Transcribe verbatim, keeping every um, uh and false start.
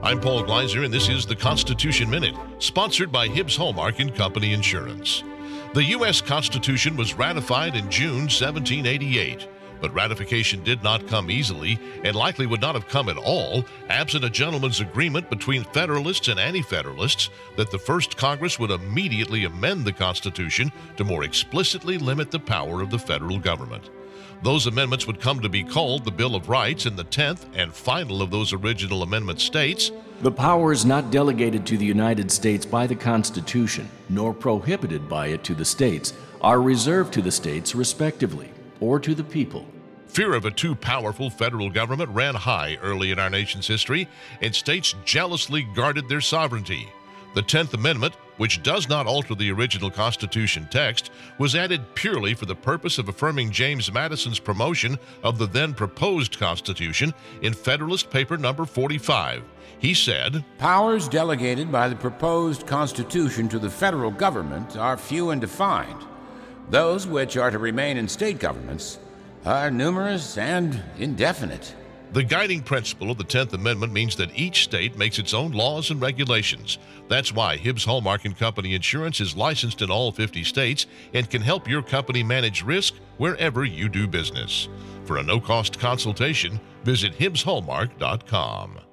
I'm Paul Gleiser, and this is the Constitution Minute, sponsored by Hibbs Hallmark and Company Insurance. The U S Constitution was ratified in June seventeen eighty-eight, but ratification did not come easily and likely would not have come at all absent a gentleman's agreement between Federalists and Anti-Federalists that the first Congress would immediately amend the Constitution to more explicitly limit the power of the federal government. Those amendments would come to be called the Bill of Rights, and the tenth and final of those original amendments states, "The powers not delegated to the United States by the Constitution, nor prohibited by it to the states, are reserved to the states respectively, or to the people." Fear of a too powerful federal government ran high early in our nation's history, and states jealously guarded their sovereignty. The tenth Amendment, which does not alter the original Constitution text, was added purely for the purpose of affirming James Madison's promotion of the then proposed Constitution in Federalist Paper number forty-five. He said, "Powers delegated by the proposed Constitution to the federal government are few and defined. Those which are to remain in state governments are numerous and indefinite." The guiding principle of the tenth Amendment means that each state makes its own laws and regulations. That's why Hibbs Hallmark and Company Insurance is licensed in all fifty states and can help your company manage risk wherever you do business. For a no-cost consultation, visit hibbs hallmark dot com.